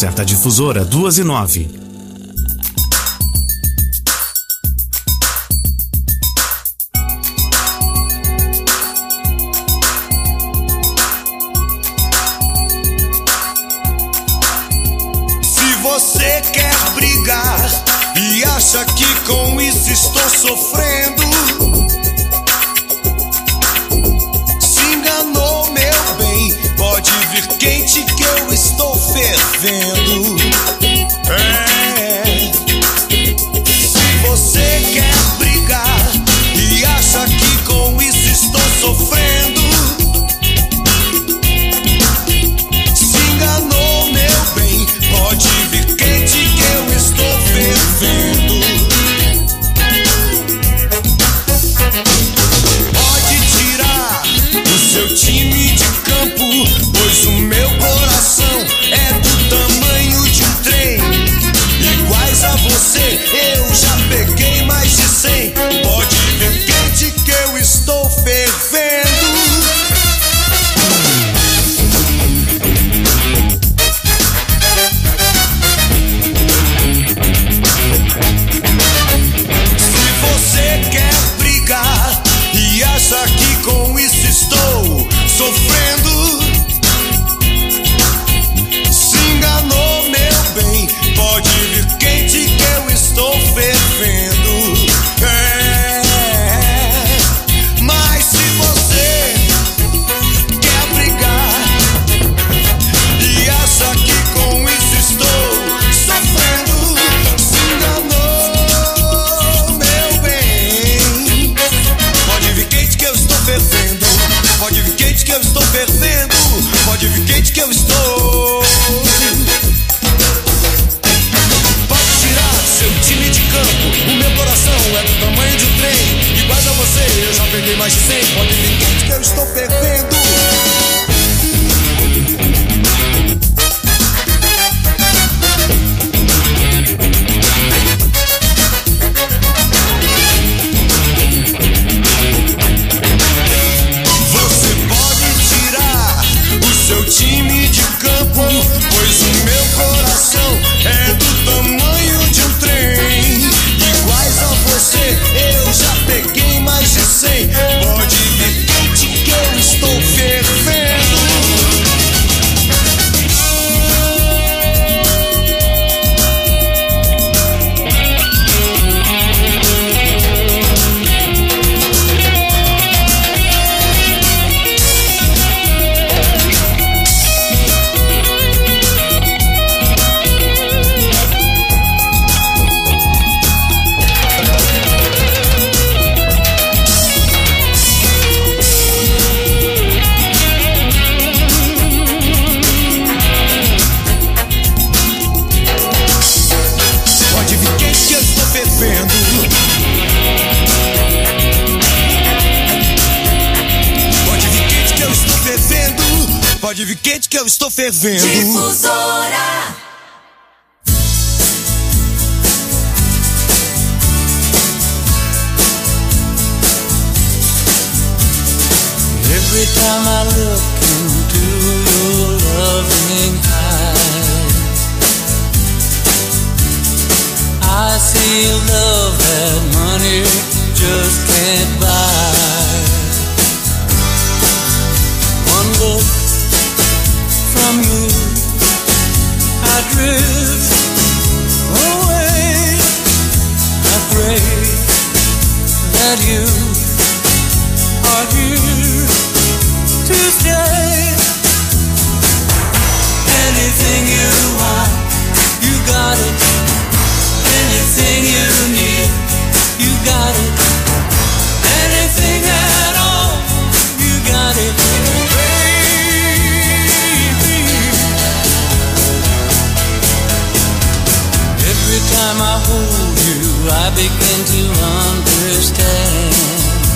Conserta a difusora 2:09. Se você quer brigar e acha que com isso estou sofrendo, se enganou, meu bem. Pode vir quente que eu estou fervendo. Se você quer brigar e acha que com isso estou sofrendo, se enganou, meu bem. Pode vir quente que eu estou fervendo. Pode tirar o seu time de campo, pois o meu coração é do tamanho de um trem. Iguais a você, eu já peguei mais de 100. Pode vir quente que eu estou fervendo. Se você quer brigar e acha que com isso estou sofrendo, se enganou, meu bem. Pode vir quente que eu estou fervendo. Mas se você quer brigar e acha que com isso estou sofrendo, se enganou, meu bem. Pode vir quente que eu estou fervendo. Pode vir quente que eu estou fervendo. Pode vir quente que eu estou. Pode tirar seu time de campo, o meu coração é do tamanho de um trem. Iguais a você, eu já peguei mais de 100. Pode vir quente que eu estou fervendo. Você pode tirar o seu time de campo, pois o meu coração é do tamanho de um trem. Iguais a você, eu já peguei mais de 100. Pode vir quente que eu estou fervendo. Pode vir quente que eu estou fervendo. Pode vir quente que eu estou fervendo. Pode vir quente que eu estou fervendo. Difusora. Every time I look into your loving eyes, I see love that money just can't buy. One look from you, I drift away. I pray that you are here to stay. Anything you want, you got it. Anything you need, you got it. Anything at all, you got it. Baby, every time I hold you, I begin to understand.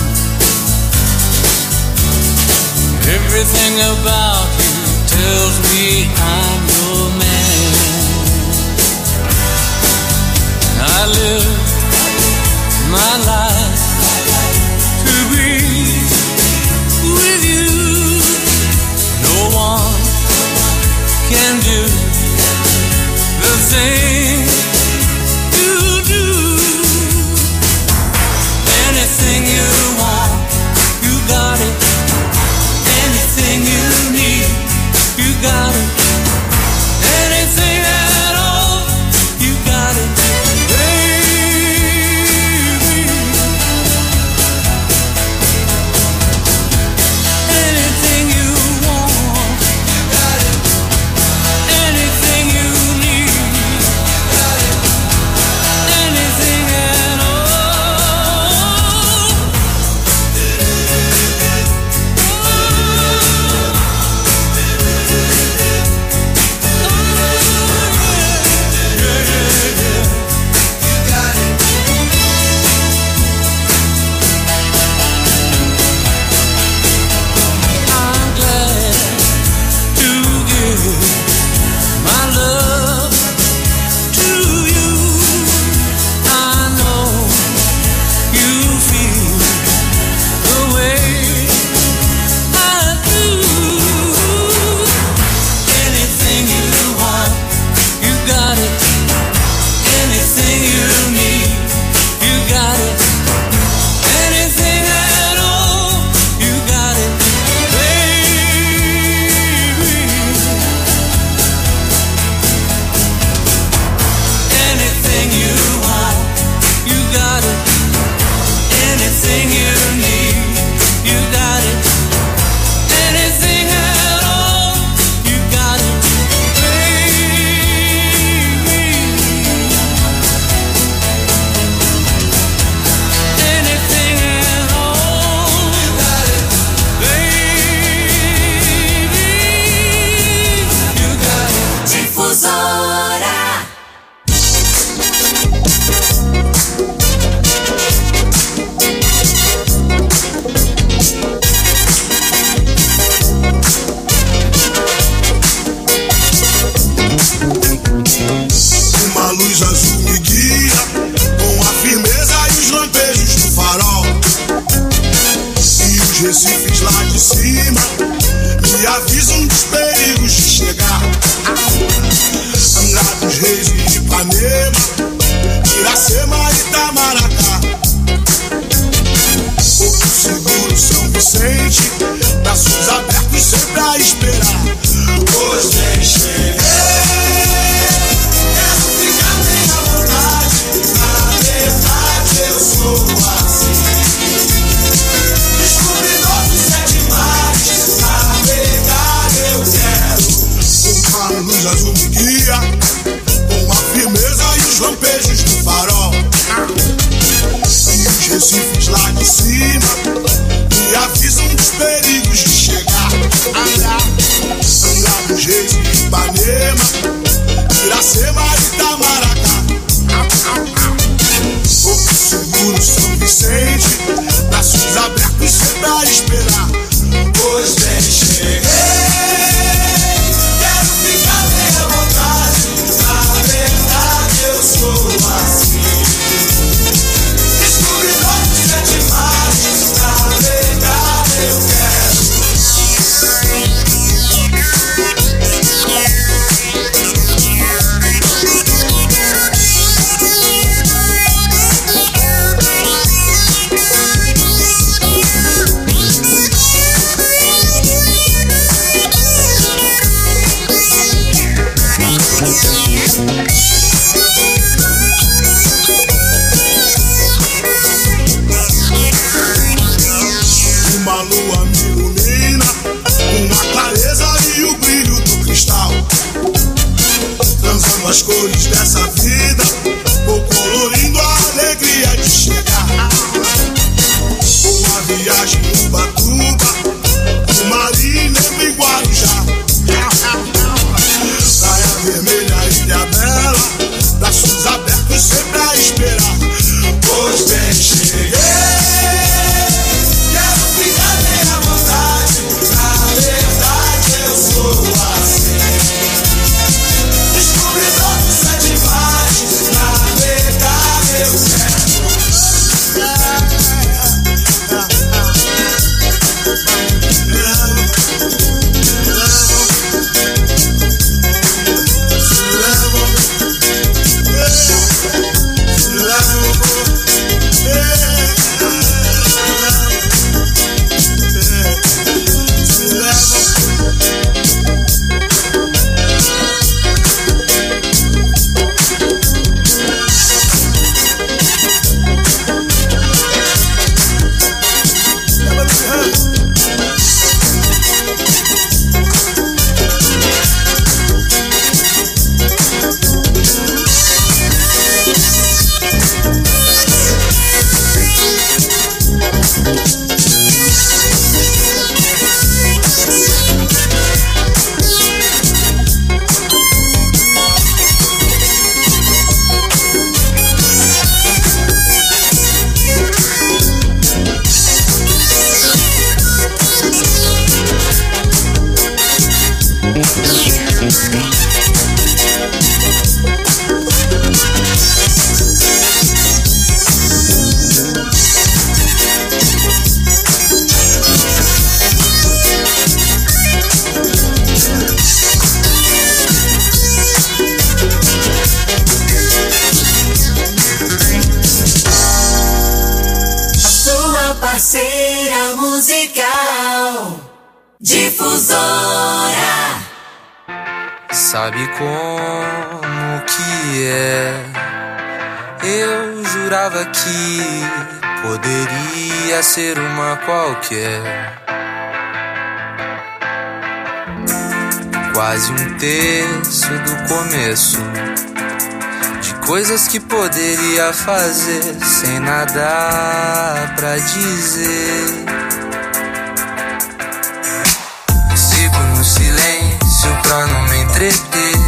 Everything about you tells me I'm your man. I live my life to be with you. No one can do os recifes lá de cima me avisam dos perigos de chegar. Angra dos Reis e Ipanema, Iracema e Itamaracá, Porto Seguro, São Vicente, braços abertos sempre a esperar. Pois bem, cheguei, quero ficar bem à vontade. Na verdade eu sou assim, descobridor dos 7 mares. Navegar eu quero, uma luz azul me guia, com a firmeza e os lampejos do farol. E os recifes lá de cima me avisam dos perigos de chegar. Angra dos Reis e Ipanema, Iracema e Itamaracá, Porto Seguro, São Vicente, braços abertos sempre a esperar. Pois bem, cheguei, quero ficar bem à vontade. Na verdade eu sou assim, descobridor dos 7 mares. Navegar eu quero. Uma lua me ilumina com a clareza e o brilho do cristal, transando as cores dessa vida, vou colorindo a alegria de chegar. Uma viagem no Ubatuba, no Marinheiro e Guarujá, Praia Vermelha, Ilha Bela, braços abertos sempre a esperar. Pois bem, cheguei, quero ficar bem à vontade. Na verdade eu sou assim, descobridor dos 7 mares. Navegar eu quero. Parceira musical Difusora. Sabe como que é? Eu jurava que poderia ser uma qualquer, quase um terço do começo, de coisas que poderia fazer sem nada pra dizer. Sigo no silêncio pra não me entreter.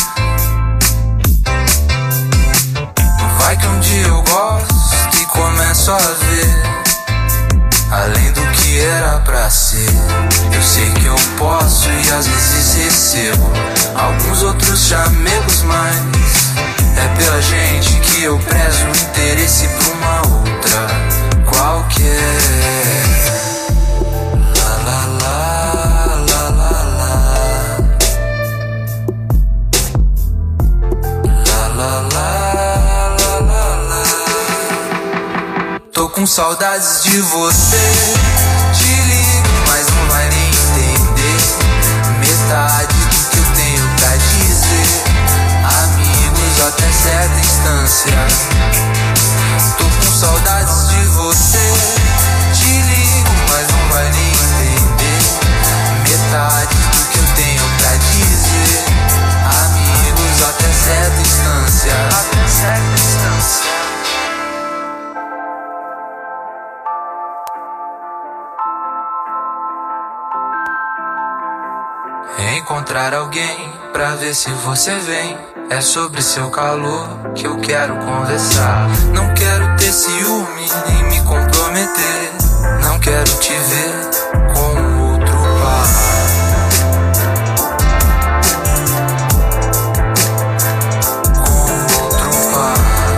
Vai que um dia eu gosto e começo a ver além do que era pra ser. Eu sei que eu posso e às vezes recebo alguns outros chamegos, mas é pela gente que eu prezo o interesse pra uma outra qualquer. saudades de você. Te ligo, mas não vai nem entender metade do que eu tenho pra dizer. Amigos até certa instância. Tô com saudades de você. Te ligo, mas não vai nem entender metade do que eu tenho pra dizer. Amigos até certa instância. Até certa instância. Encontrar alguém pra ver se você vem. É sobre seu calor que eu quero conversar. Não quero ter ciúme nem me comprometer. Não quero te ver com outro par. Com outro par.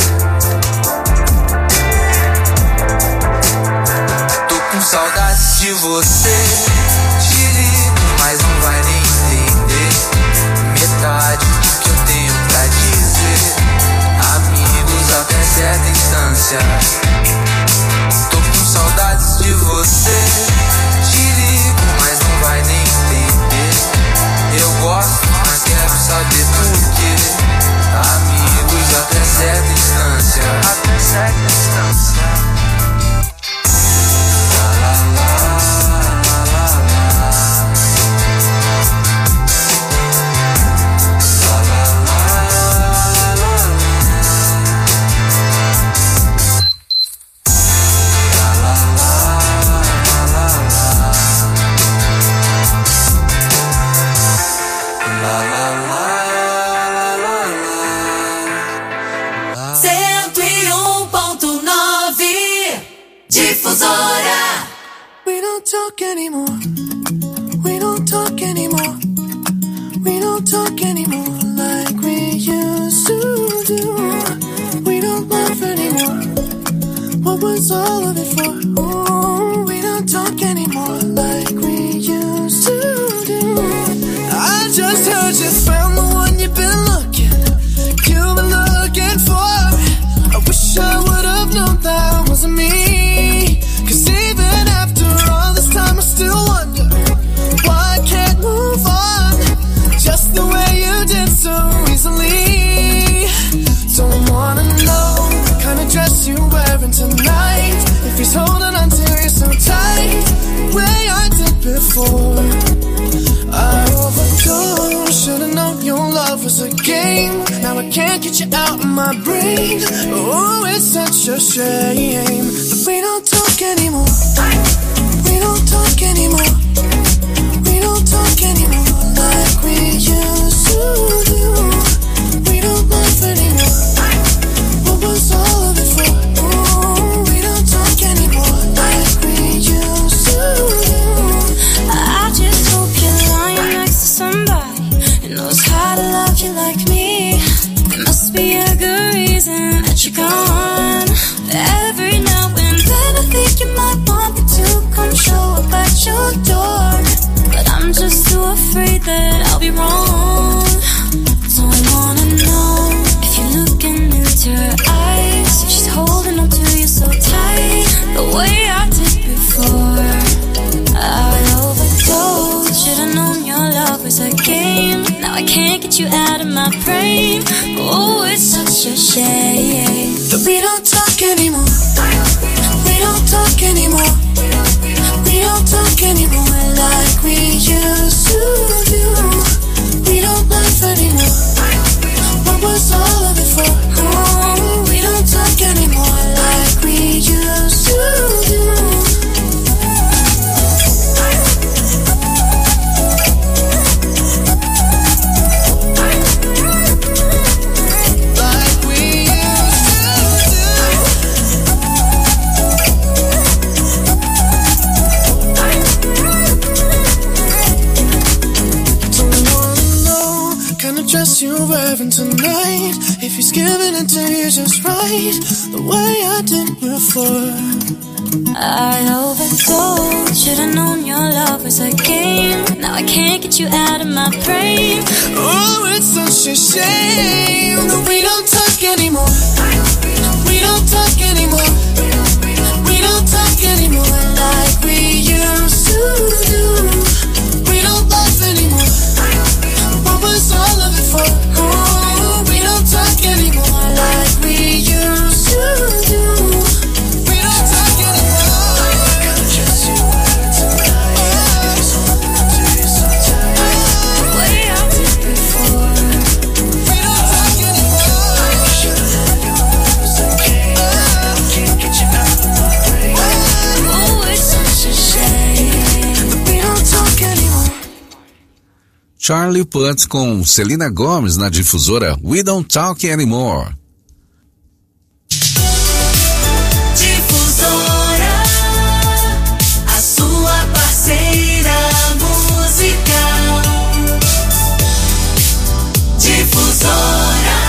Tô com saudades de você. Mas não vai nem entender metade do que eu tenho pra dizer. Amigos até certa instância. Tô com saudades de você. Te ligo, mas não vai nem entender. Eu gosto, mas quero saber por quê. Amigos até certa instância. Até certa instância. We don't talk anymore. We don't talk anymore. We don't talk anymore like we used to do. We don't laugh anymore. What was all of it for? Ooh, we don't talk anymore like we used to do. I just heard you found the one you've been looking for. I wish I would have known that wasn't me. 'Cause even after all this time I still wonder why I can't move on just the way you did so easily. Don't wanna know the kind of dress you're wearing tonight. If he's holding on to you so tight, the way I did before. I overdosed, should've known your love was a game. Now I can't get you out of my brain. Oh, it's such a shame that we don't talk anymore. We don't talk anymore. We don't talk anymore like we used to do. We don't laugh anymore. What was all of it for? Ooh, we don't talk anymore like we used to do. I just hope you're lying next to somebody who knows how to love you like me. There must be a good reason that you're gone. Every now and then I think you might want me to come show up at your door, but I'm just too afraid that I'll be wrong. Don't wanna know if you're looking into her eyes, if she's holding on to you so tight, the way I did before. I overdosed, should've known your love was a game. Now I can't get you out of my brain. Oh, it's such a shame that we don't talk anymore. We don't talk anymore. We don't talk anymore like we used to do. We don't laugh anymore. What was all of it for? Oh, we don't talk anymore like we used to do. Dress you're wearing tonight, if he's giving it to you just right, the way I did before. I overdosed, should've known your love was a game. Now I can't get you out of my brain. Oh, it's such a shame that we don't talk anymore. We don't talk anymore. talk anymore like we used to do. We don't laugh anymore. What was all of it for? Oh, we don't talk anymore like we used to do. We don't talk anymore. Way I did before. We don't talk anymore. Oh, it's such a shame that we don't talk anymore. Charlie Puth com Selena Gomez na difusora We Don't Talk Anymore. Difusora, a sua parceira musical. Difusora.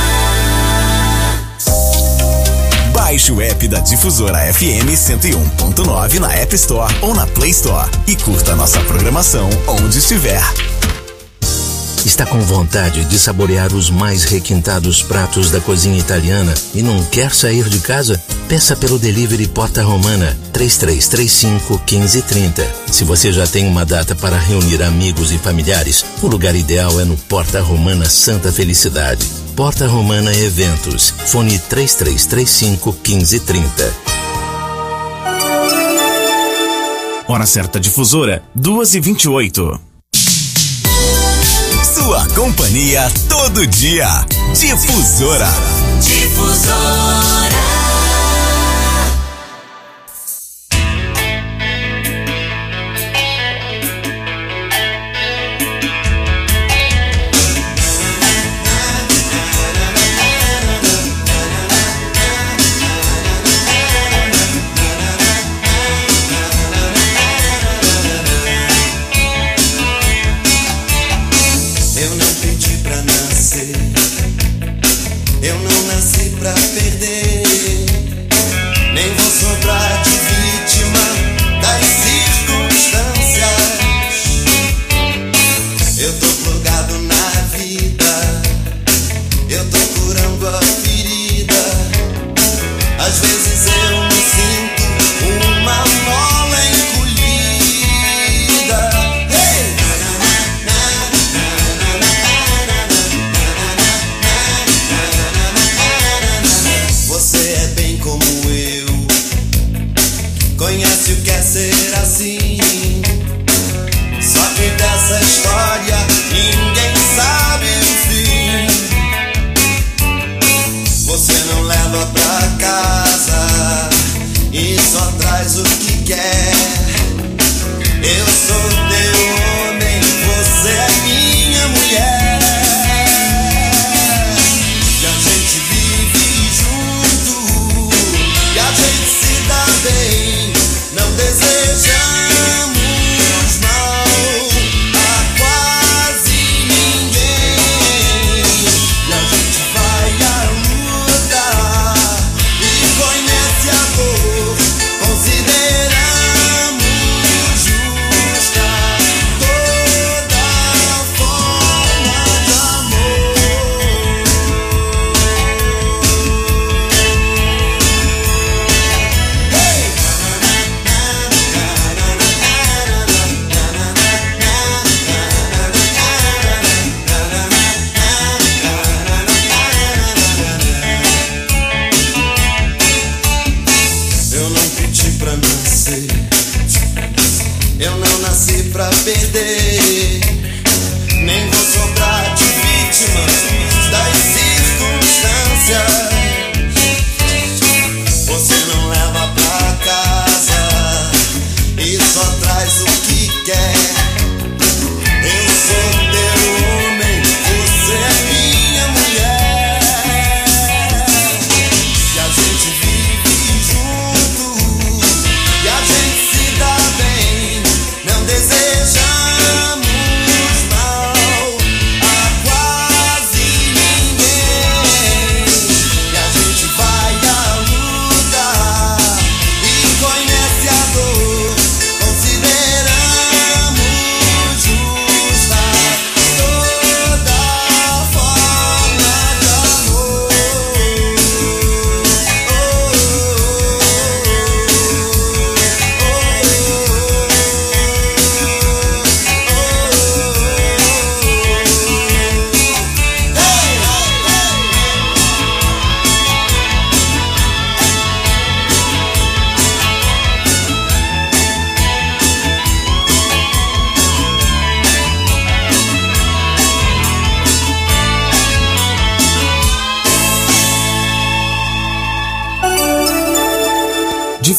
Baixe o app da Difusora FM 101.9 na App Store ou na Play Store e curta nossa programação onde estiver. Está com vontade de saborear os mais requintados pratos da cozinha italiana e não quer sair de casa? Peça pelo delivery Porta Romana 3335-1530. Se você já tem uma data para reunir amigos e familiares, o lugar ideal é no Porta Romana Santa Felicidade. Porta Romana Eventos. Fone 3335-1530. Hora certa difusora, 2h28. Sua companhia todo dia. Difusora. Difusora. Eu não nasci pra perder, nem vou sobrar de vítima das circunstâncias. Eu tô plugado na vida, eu tô curando a ferida. Às vezes eu me sinto uma mola encolhida. Hey! Você é bem como eu, conhece o que é ser assim. Só que dessa história ninguém sabe o fim. Você não leva pra casa e só traz o que quer. Eu sou teu homem, você é minha mulher. E a gente vive junto, e a gente se dá bem. Não desejamos mal a quase ninguém. E a gente vai à luta e conhece a dor. Consideramos justa toda forma de amor. Hey! Eu não pedi pra nascer, eu não nasci pra perder, nem vou sobrar de vítima das circunstâncias. Você não leva pra casa e só traz o que quer. Eu sou teu homem, você é minha mulher. E a gente vive junto, e a gente se dá bem. Não desejamos mal a quase ninguém. E a gente vai à luta e conhece a dor. Consideramos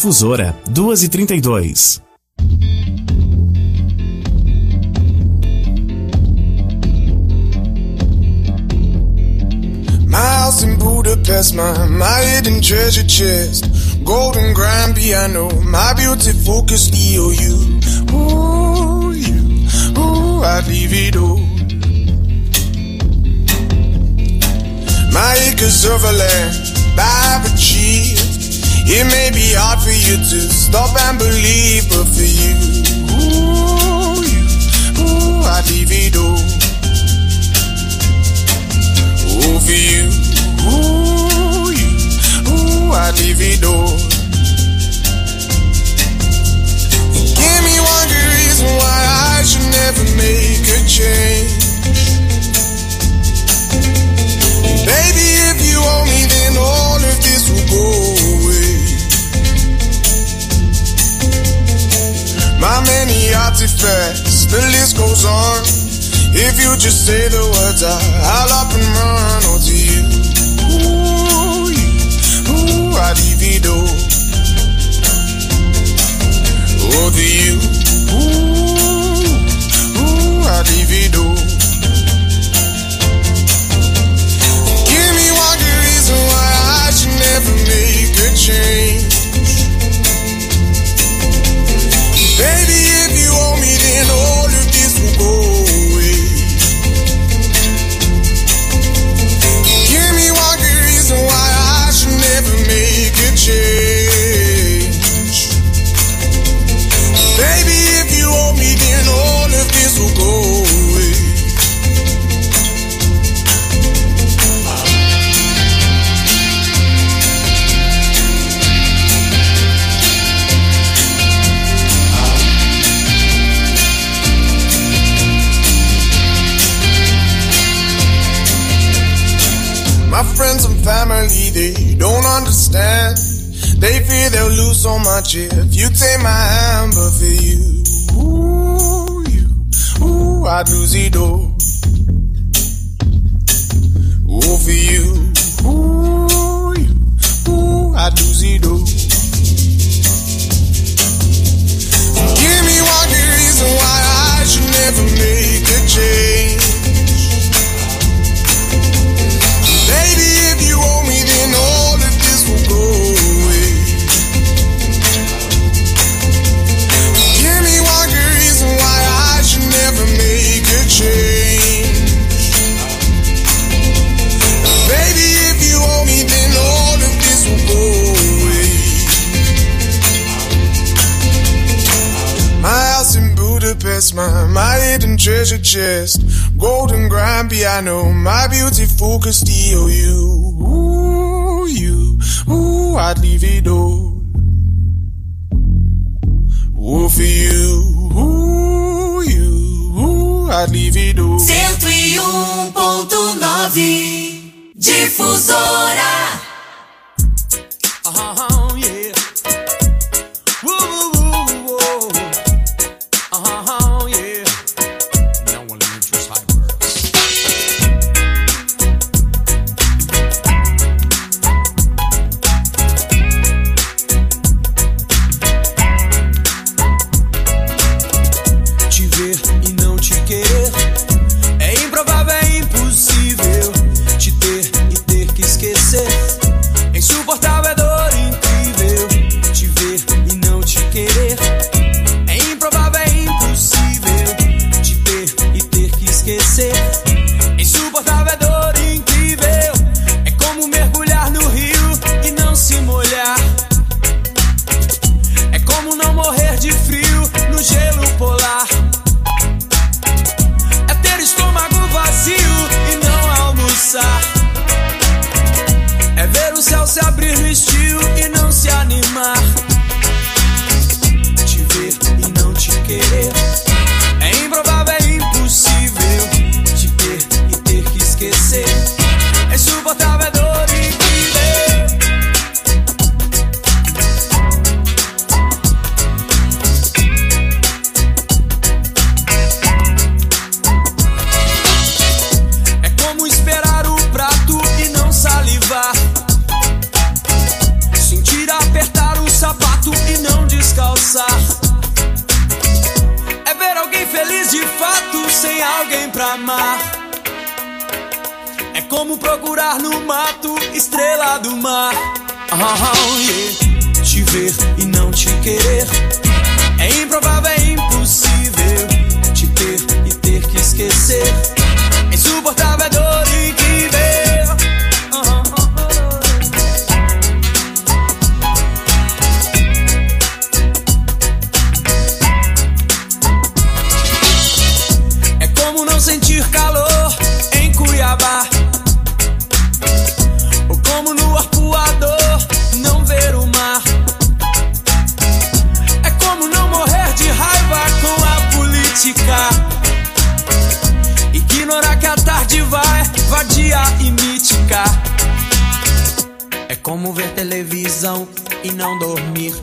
Difusora, 2h32. My house in Budapest, my hidden treasure chest, golden grand piano, my beauty focus EOU. Ooh, you, ooh, I'd leave it all. My acres of land I've achieved. It may be hard for you to stop and believe, but for you, ooh, I'd leave it all. Ooh, for you, ooh, I'd leave it all. Give me one good reason why I should never make a change. Baby, if you owe me, then all of this will go away. My many artifacts, the list goes on. If you just say the words, I'll up and run. Oh, to you, ooh, I'd leave it all. Oh, to you, ooh, I'd leave it all. Give me one good reason why I should never make a change. Baby, if you owe me, then all of this will go away. Give me one good reason why I should never make a change. Baby, if you owe me, then all of this will go away. My friends and family, they don't understand. They fear they'll lose so much if you take my hand. But for you, ooh, I'd lose it all. Ooh, for you, ooh, I'd lose it all. Give me one good reason why I should never make a change. Baby, if you owe me, then all of this will go away. Give me one good reason why I should never make a change. Baby, if you owe me, then all of this will go away. My house in Budapest, my hidden treasure chest, golden grand piano, my beauty focused EOU. Ooh, I'd leave it all. Ooh, for you, ooh, I'd leave it all. 101.9 Difusora. Yeah. Yeah. No one interests hyper. Te ver e não te querer é improvável, é impossível. Te ter e ter que esquecer é insuportável, é dor incrível. Te ver e não te querer é improvável, é impossível. Te ter e ter que esquecer é insuportável, é dor incrível. É como mergulhar no rio e não se molhar. É como não morrer de frio no gelo polar. É ter estômago vazio e não almoçar. É ver o céu se abrir no estio e não se animar. Te ver e não te querer é improvável, é impossível. Te ter e ter que esquecer é insuportável, é dor incrível. É como esperar o prato e não salivar. Sentir apertar o sapato como procurar no mato estrela do mar. Yeah. Te ver e não te querer é improvável, é impossível. Te ter e ter que esquecer é insuportável, é dor incrível. É como não sentir calor em Cuiabá, ou como no arpoador não ver o mar. É como não morrer de raiva com a política, ignorar que a tarde vai vadia e mítica. É como ver televisão e não dormir,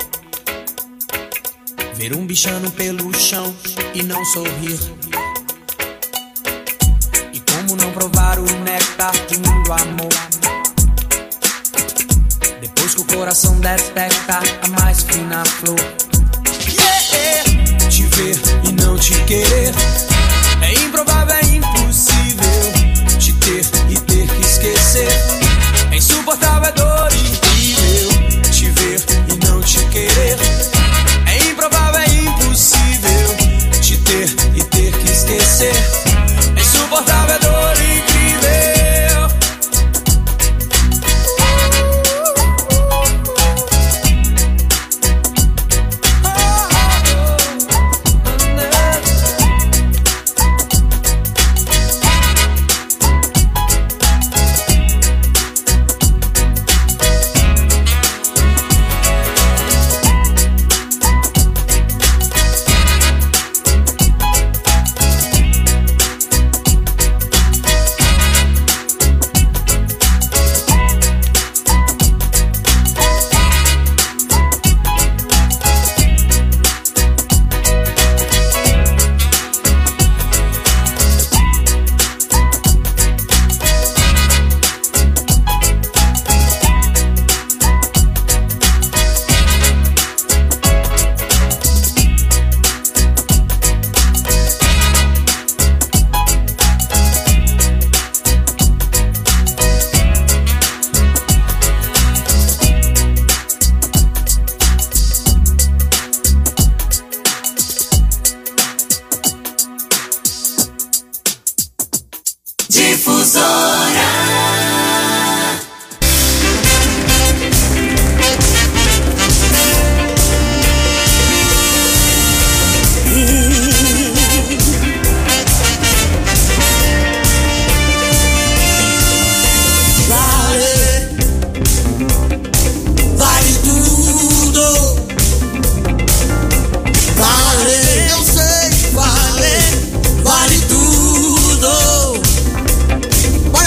ver um bichano pelo chão e não sorrir. E como não provar o néctar de um amor, depois que o coração detecta a mais fina flor. Yeah. Te ver e não te querer é improvável, é impossível. Te ter e ter que esquecer é insuportável, é dor incrível. Te ver e não te querer é improvável, é impossível. Te ter e ter que esquecer é insuportável, é dor incrível. Vale tudo.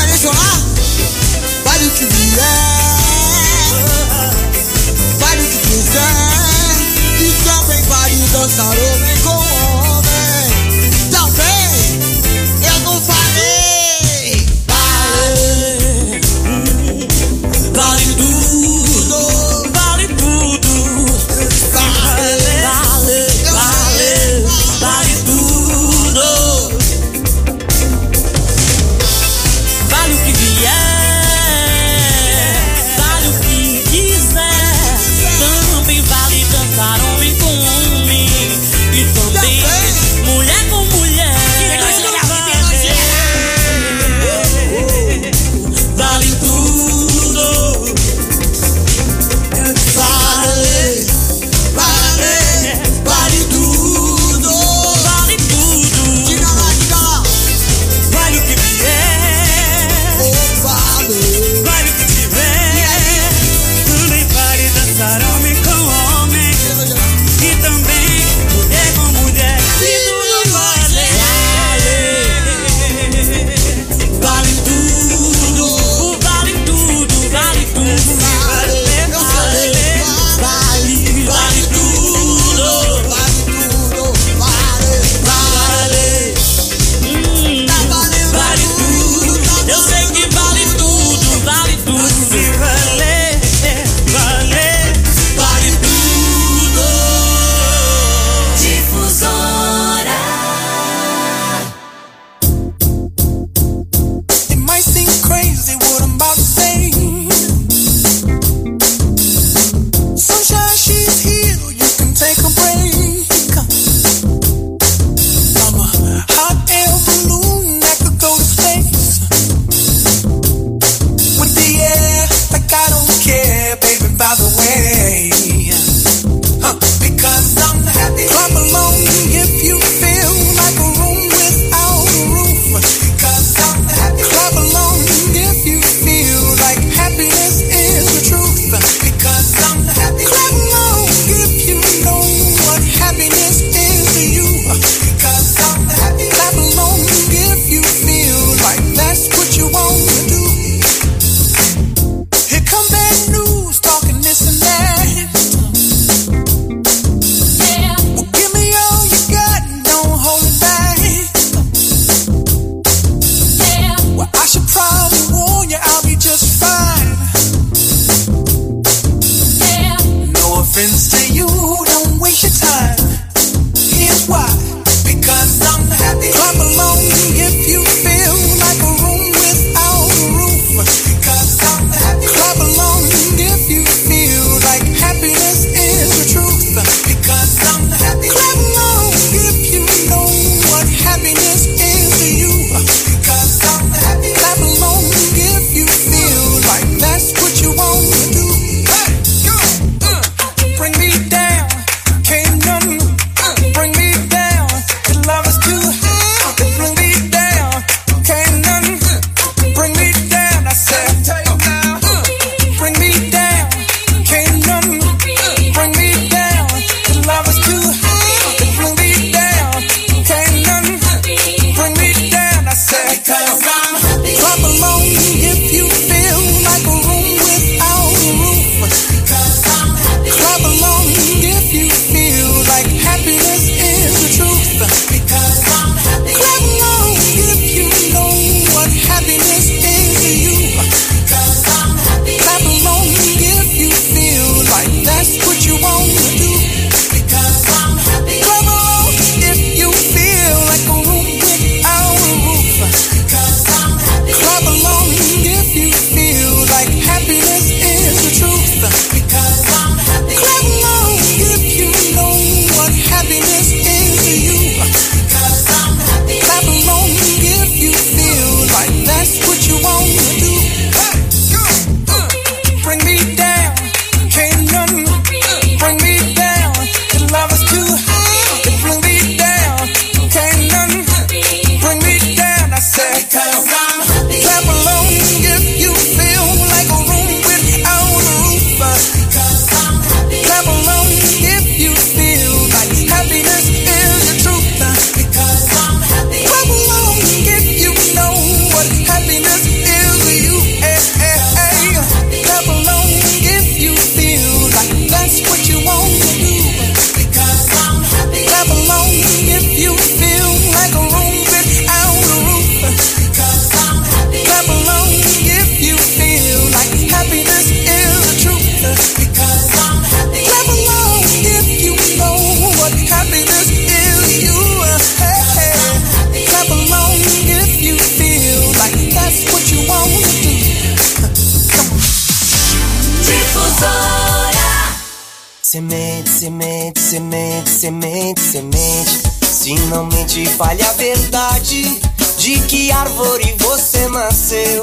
Semente, semente, semente, semente, semente. Se não mente, fale a verdade. De que árvore você nasceu?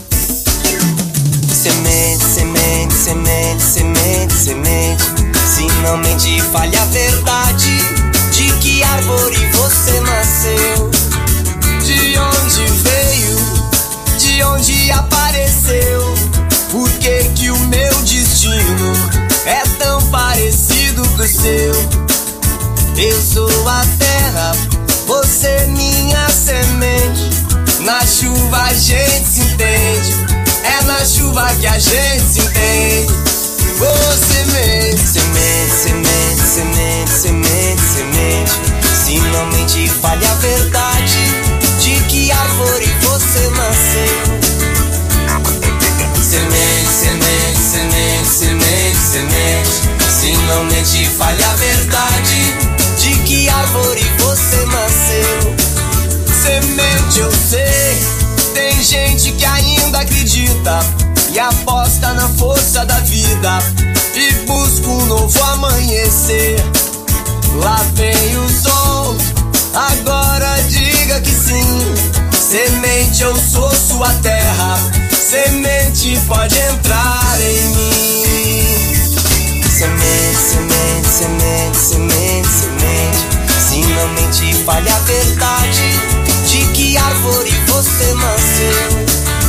Semente, semente, semente, semente, semente. Se não mente, fale a verdade. De que árvore você nasceu? De onde veio? De onde apareceu? Por que que o meu destino é tão parecido com o seu? Eu sou a terra, você minha semente. Na chuva a gente se entende, é na chuva que a gente se entende. Oh, semente, semente, semente, semente, semente, semente. Se não mente, fale a verdade. De que árvore você nasceu? Semente, semente, semente, semente, semente. Se não mente, fale a verdade. De que árvore você nasceu? Semente, eu sei, tem gente que ainda acredita e aposta na força da vida e busca um novo amanhecer. Lá vem o sol, agora diga que sim. Semente, eu sou sua terra. Semente, pode entrar em mim. Semente, semente, semente, semente, semente. Se não mente, fale a verdade. De que árvore você nasceu?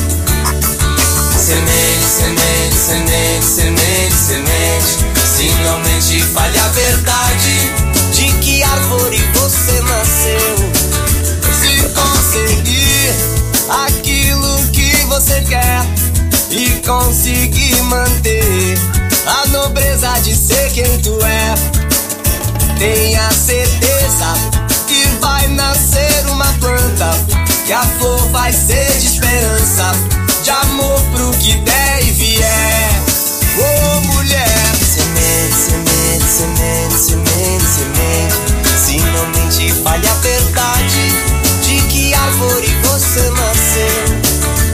Semente, semente, semente, semente, semente. Se não mente, fale a verdade. De que árvore você nasceu? Se conseguir aquilo que você quer e conseguir manter a nobreza de ser quem tu é, tenha certeza que vai nascer uma planta, que a flor vai ser de esperança, de amor pro que der e vier. Oh, mulher, semente, semente, semente, semente, semente. Se não mente, fale a verdade. De que árvore você nasceu?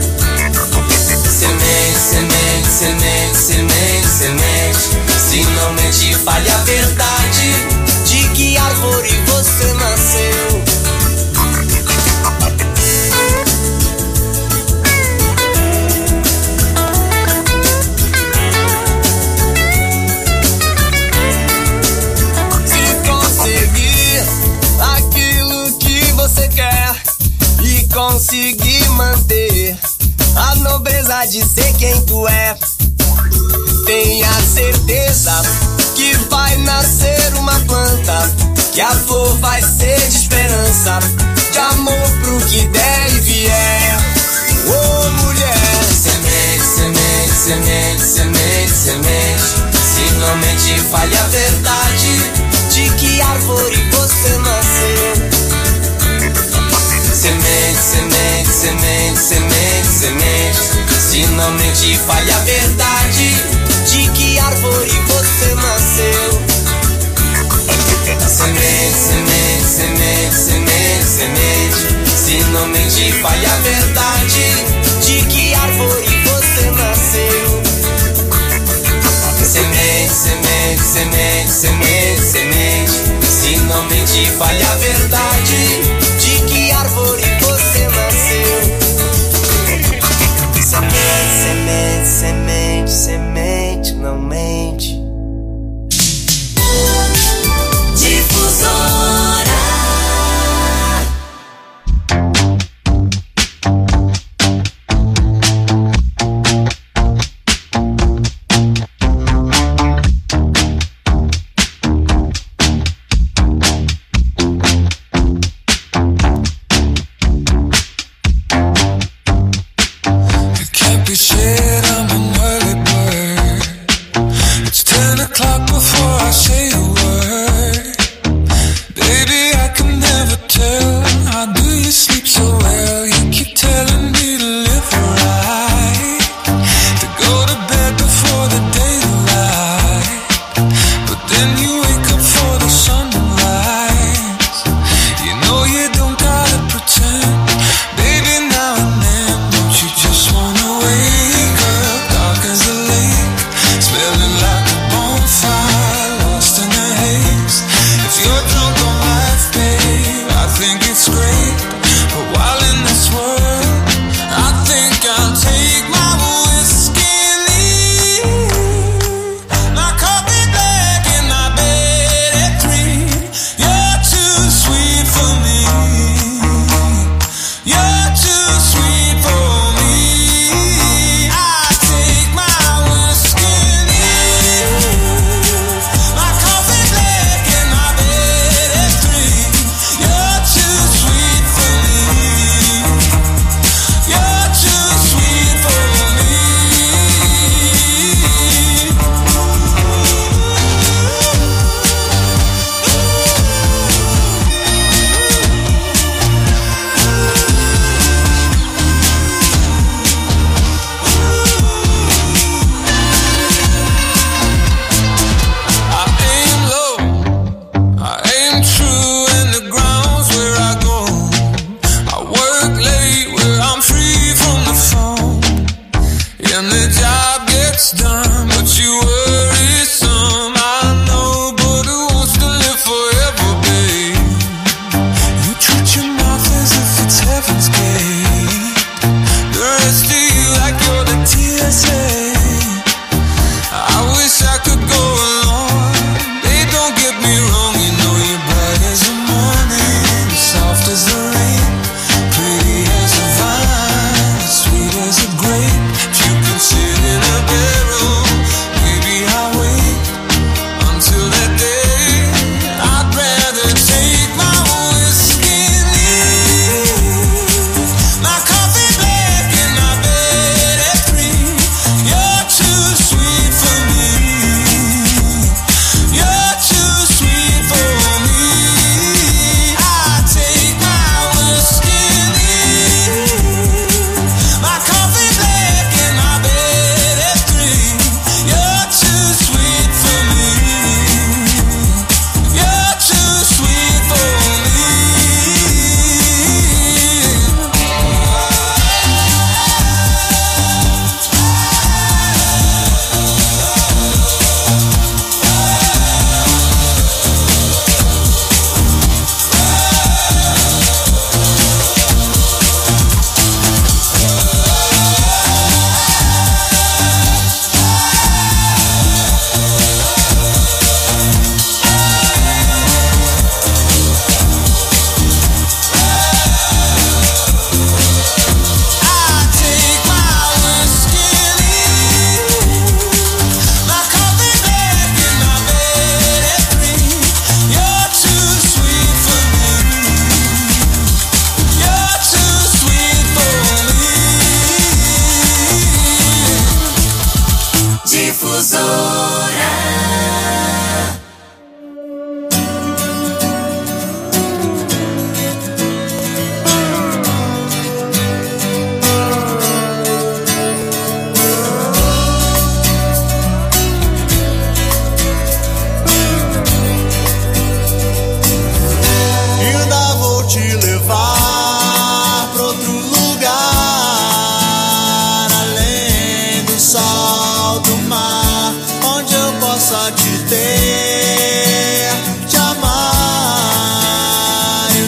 Semente, semente, semente, semente, semente. Se não mente, fale a verdade. De que árvore você nasceu? Se conseguir aquilo que você quer e conseguir manter a nobreza de ser quem tu é, tenha certeza que vai nascer uma planta, que a flor vai ser de esperança, de amor pro que der e vier. Oh, mulher, semente, semente, semente, semente, semente. Se não mente, fale a verdade. De que árvore você nasceu? Semente, semente, semente, semente, semente. Se não mente, fale a verdade. De que árvore você nasceu? Semente, semente, semente, semente, semente. Se não mente, fale a verdade. De que árvore você nasceu? Semente, semente, semente, semente, semente. Se não mente, fale a verdade. De que árvore você nasceu? Semente, semente, semente, semente, não mente. Difusora.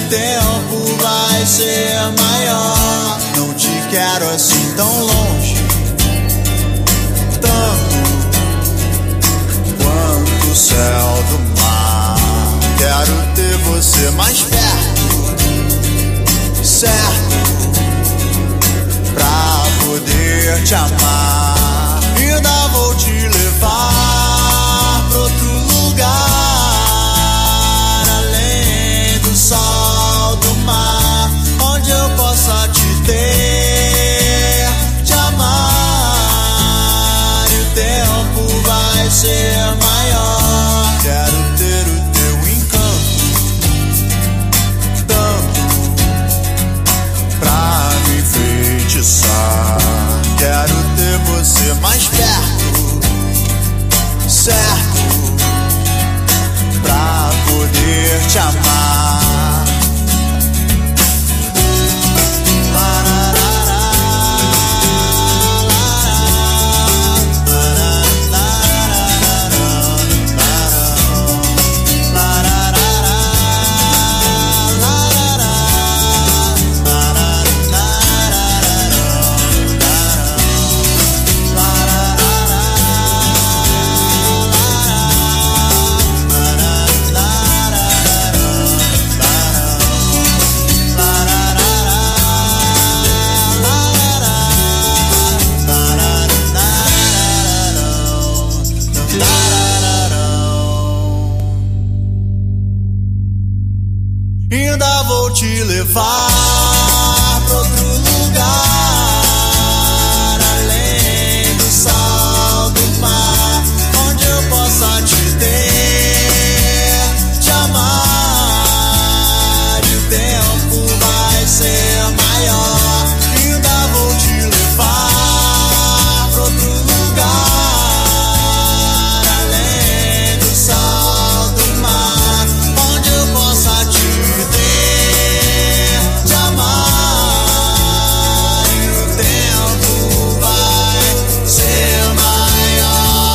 tempo vai ser maior. Não te quero assim tão longe, tanto quanto o céu do mar. Quero ter você mais perto, certo, pra poder te amar. Ainda vou te levar pra outro lugar, além do sol, do mar, onde eu possa te ter, te amar. E o tempo vai ser maior. Quero ter o teu encanto, tanto pra me enfeitiçar. Quero ter você mais perto, certo, pra poder te amar. Ainda vou te levar pra outro lugar, além do sol, do mar, onde eu possa te ter, te amar. E o tempo vai ser maior. Ainda vou te levar pra outro lugar, além do sol, do mar, onde eu possa te te amar. E o tempo vai ser maior.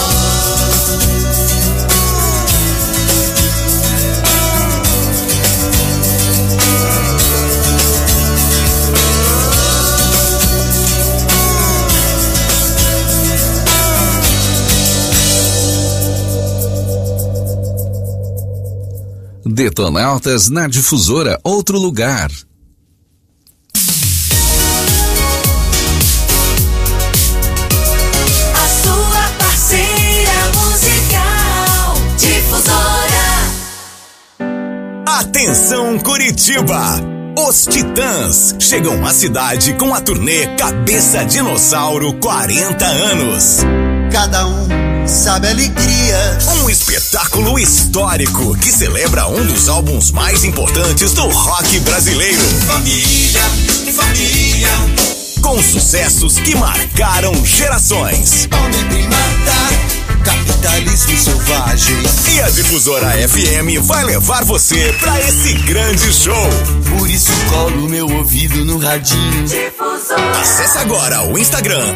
Detonautas na Difusora, outro lugar. A sua parceira musical, Difusora. Atenção Curitiba! Os Titãs chegam à cidade com a turnê Cabeça Dinossauro 40 anos. Cada um sabe a alegria. Um espetáculo histórico que celebra um dos álbuns mais importantes do rock brasileiro. Família, família. Com sucessos que marcaram gerações. Homem primata, capitalismo selvagem. E a Difusora FM vai levar você pra esse grande show. Por isso colo meu ouvido no radinho. Difusora. Acesse agora o Instagram,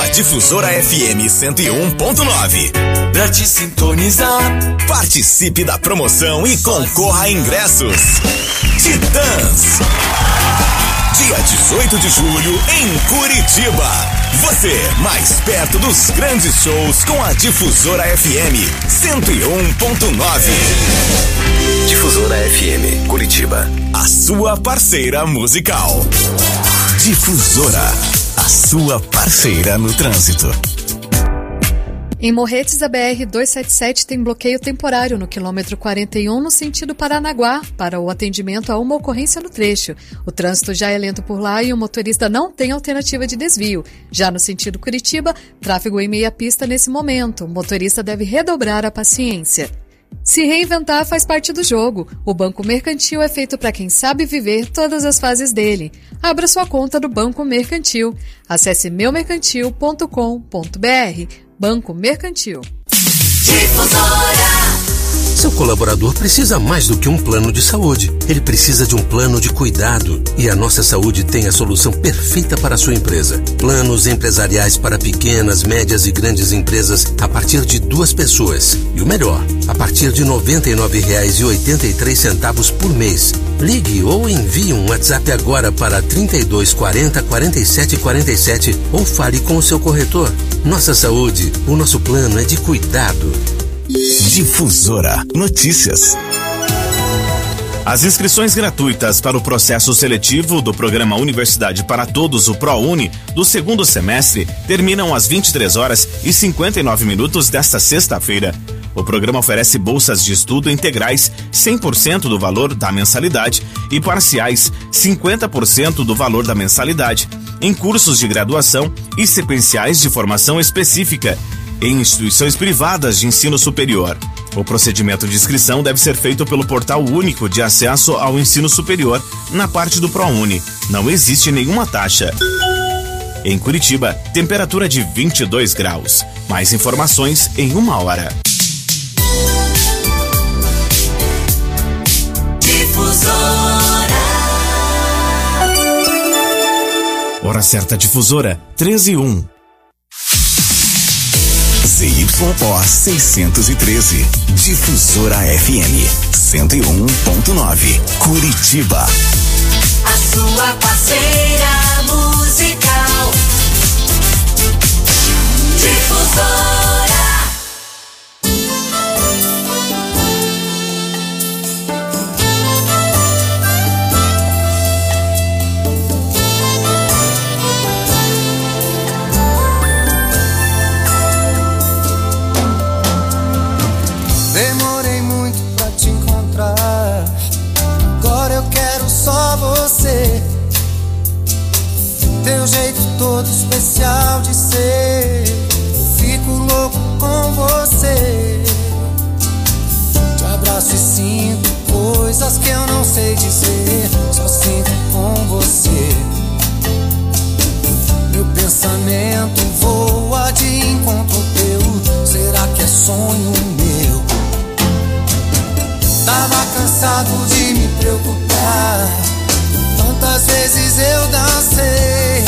@DifusoraFM101.9. Pra te sintonizar. Participe da promoção e concorra a ingressos. Titãs. Dia 18 de julho em Curitiba. Você mais perto dos grandes shows com a Difusora FM 101.9. Difusora FM Curitiba, a sua parceira musical. Difusora, a sua parceira no trânsito. Em Morretes, a BR-277 tem bloqueio temporário no quilômetro 41 no sentido Paranaguá para o atendimento a uma ocorrência no trecho. O trânsito já é lento por lá e o motorista não tem alternativa de desvio. Já no sentido Curitiba, tráfego em meia pista nesse momento. O motorista deve redobrar a paciência. Se reinventar faz parte do jogo. O Banco Mercantil é feito para quem sabe viver todas as fases dele. Abra sua conta do Banco Mercantil. Acesse meumercantil.com.br. Banco Mercantil. Difusora. Seu colaborador precisa mais do que um plano de saúde. Ele precisa de um plano de cuidado. E a Nossa Saúde tem a solução perfeita para a sua empresa. Planos empresariais para pequenas, médias e grandes empresas a partir de 2 pessoas. E o melhor, a partir de R$ 99,83 por mês. Ligue ou envie um WhatsApp agora para 3240 47 47 ou fale com o seu corretor. Nossa Saúde, o nosso plano é de cuidado. Difusora Notícias. As inscrições gratuitas para o processo seletivo do programa Universidade para Todos, o ProUni, do segundo semestre, terminam às 23h59 desta sexta-feira. O programa oferece bolsas de estudo integrais 100% do valor da mensalidade e parciais 50% do valor da mensalidade, em cursos de graduação e sequenciais de formação específica, em instituições privadas de ensino superior. O procedimento de inscrição deve ser feito pelo Portal Único de Acesso ao Ensino Superior, na parte do ProUni. Não existe nenhuma taxa. Em Curitiba, temperatura de 22 graus. Mais informações em 1 hora. Hora certa difusora, 13h01. ZYO 613, Difusora FM 101.9, Curitiba. A sua parceira musical. Difusora. Demorei muito pra te encontrar. Agora eu quero só você. Teu jeito todo especial de ser. Eu fico louco com você. Te abraço e sinto coisas que eu não sei dizer. Só sinto com você. Meu pensamento voa de encontro teu. Será que é sonho meu? Tava cansado de me preocupar. Tantas vezes eu dancei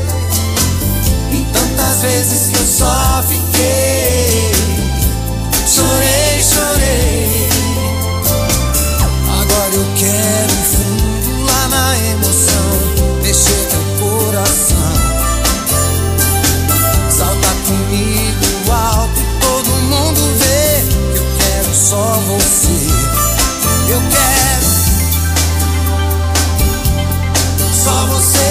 e tantas vezes que eu só fiquei. Chorei, chorei. Agora eu quero ir fundo lá na emoção, mexer teu coração. Salta comigo alto, todo mundo vê que eu quero só você. Eu quero só você.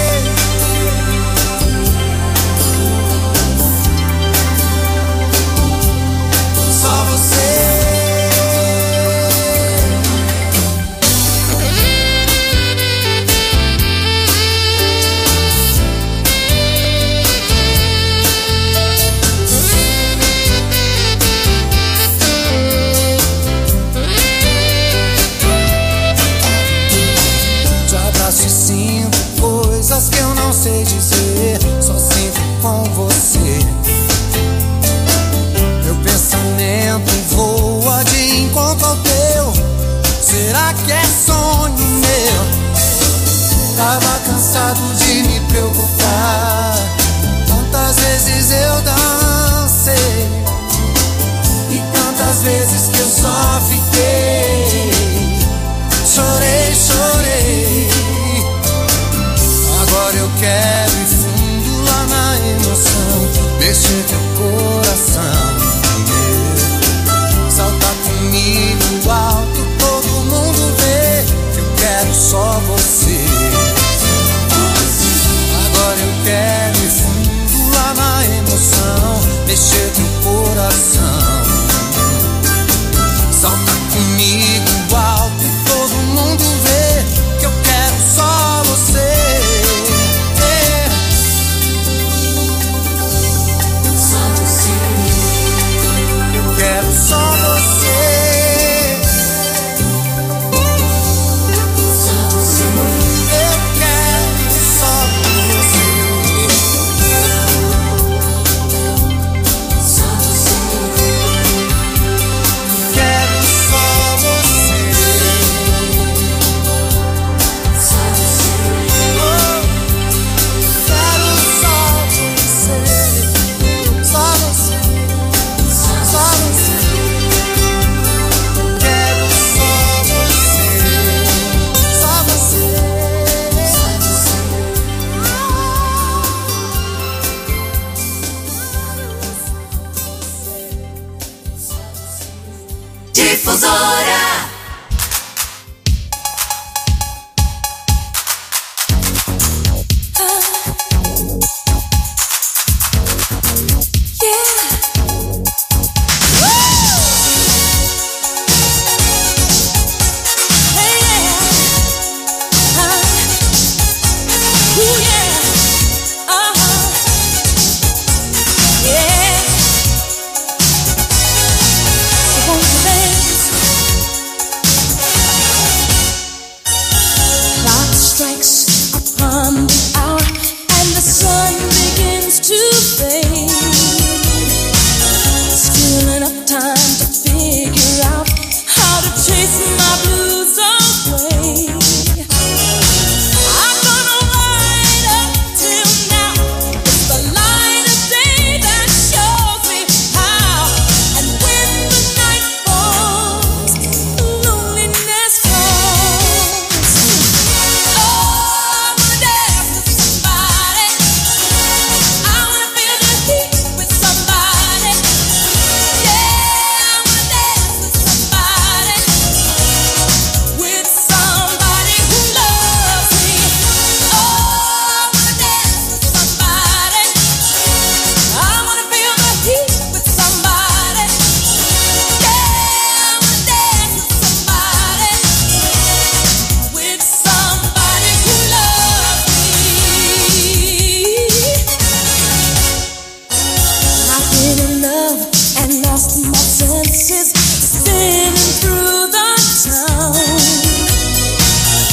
Só você. Coisas que eu não sei dizer, só sinto com você. Meu pensamento voa de encontro ao teu. Será que é sonho meu? Tava cansado de me preocupar. Tantas vezes eu dancei e tantas vezes que eu só fiquei. Chorei, chorei. Agora eu quero ir fundo lá na emoção, mexer teu coração. Salta comigo alto, todo mundo vê que eu quero só você.